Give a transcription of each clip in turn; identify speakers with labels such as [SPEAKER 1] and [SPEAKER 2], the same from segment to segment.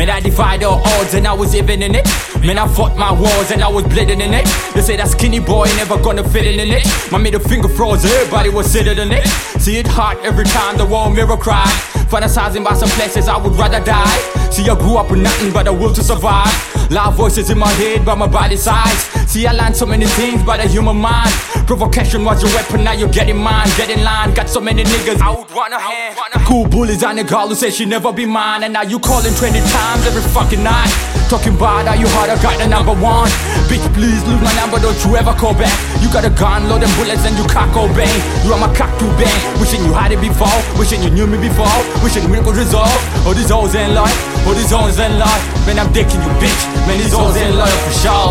[SPEAKER 1] Man, I defied all odds and I was even in it. Man, I fought my wars and I was bleeding in it. They say that skinny boy never gonna fit in it. My middle finger froze, everybody was sitting in it. See it hot every time the war mirror cried. Fantasizing about some places I would rather die. See, I grew up with nothing but a will to survive. Loud voices in my head by my body size. See, I learned so many things by the human mind. Provocation was your weapon, now you're getting mine. Get in line, got so many niggas I would wanna have. Cool bullies on the girl who said she never be mine. And now you calling 20 times every fucking night. Talking about how you hard, I got the number one. Bitch, please lose my number, don't you ever call back. You got a gun, loading bullets and you cock obey. You are my cock to bang. Wishing you had it before, wishing you knew me before. Wishing we could resolve all these hoes ain't life, all these hoes ain't life. Man, I'm dicking you, bitch. Man, these hoes ain't loyal for sure.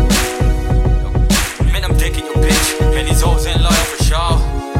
[SPEAKER 1] Man, I'm dicking you, bitch. Man, these hoes ain't loyal for sure.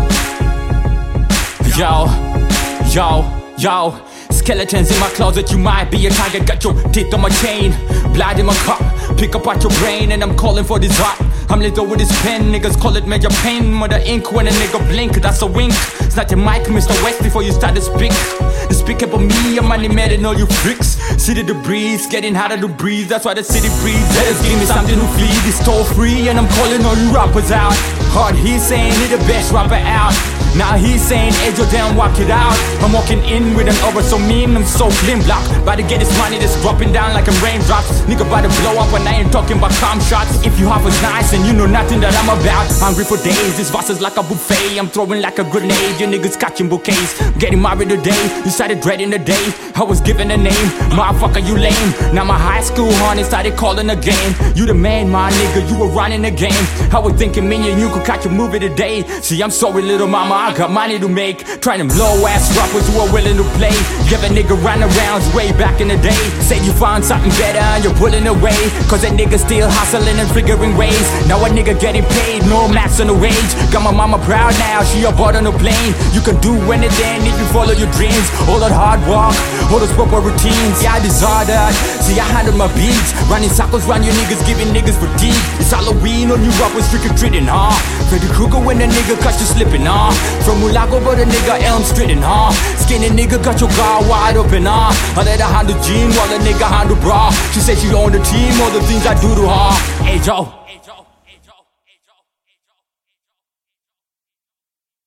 [SPEAKER 1] Yo. Skeletons in my closet, you might be a target. Got your teeth on my chain, blood in my cup. Pick up at your brain and I'm calling for this rap. I'm little with this pen, niggas call it major pain. Mother ink when a nigga blink, that's a wink. It's not your mic, Mr. West, before you start to speak. Speak about me, I'm money mad and all you freaks. City to breathe, getting harder to breathe. That's why the city breathes. Better give me something to feed. It's toll free and I'm calling all you rappers out. Hard, he's saying he the best rapper out. Now he's saying, hey, Joe, damn, walk it out. I'm walking in with an aura so mean, I'm so clean block. About to get this money that's dropping down like a raindrops. Nigga about to blow up and I ain't talking about calm shots. If you half as nice and you know nothing that I'm about. Hungry for days, this verse is like a buffet. I'm throwing like a grenade, you niggas catching bouquets. Getting married today, you started dreading the day I was given a name, motherfucker, you lame. Now my high school honey started calling again. You the man, my nigga, you were running the game. I was thinking me and you could catch a movie today. See, I'm sorry, little mama, I got money to make. Trying to blow ass rappers who are willing to play. Give a nigga runarounds way back in the day. Said you found something better and you're pulling away. Cause that nigga still hustling and figuring ways. Now a nigga getting paid, no max on the wage. Got my mama proud now, she aboard on the plane. You can do anything if you follow your dreams. All that hard work, all those proper routines. Yeah, I desire that. See, I handle my beats. Running circles round you niggas, giving niggas fatigue. It's Halloween on you rappers trick-or-treating, huh? Freddy Krueger when the nigga catch you slipping, huh? From Mulago but the nigga Elm Street, huh? Skinny nigga got your guard wide open, huh? I let her handle Jean while the nigga handle bra. She said she on the team, all the things I do to her. Hey, Joe.